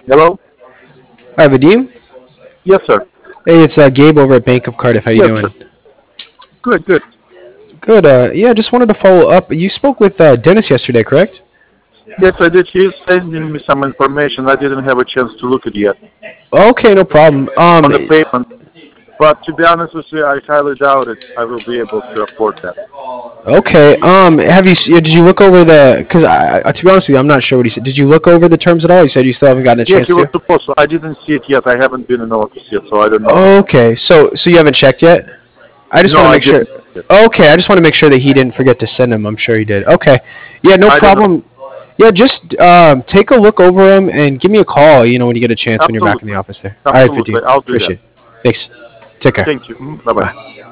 Hello? Hi, Vadim. Yes, sir. Hey, it's Gabe over at Bank of Cardiff. How you Yes, sir. doing? Good, good. Good. Yeah, just wanted to follow up. You spoke with Dennis yesterday, correct? Yes, I did. He's sending me some information. I didn't have a chance to look at it yet Okay, no problem. on the payment. But to be honest with you, I highly doubt it. I will be able to afford that. Okay. Have you? Did you look over the? Because to be honest with you, I'm not sure what he said. Did you look over the terms at all? You said you still haven't gotten a Yeah, chance he was to. supposed to. I didn't see it yet. I haven't been in the office yet, so I don't know. Okay. So you haven't checked yet? I just No, want to I make sure. didn't. Yet. Okay, I just want to make sure that he didn't forget to send him. I'm sure he did. Okay. Yeah, no I don't know. problem. Yeah, just take a look over them and give me a call. When you get a chance when you're back in the Absolutely. office there. All right, Vadim. Absolutely. I'll do that. Appreciate it. Thanks. Take care. Thank you. Bye-bye. Bye.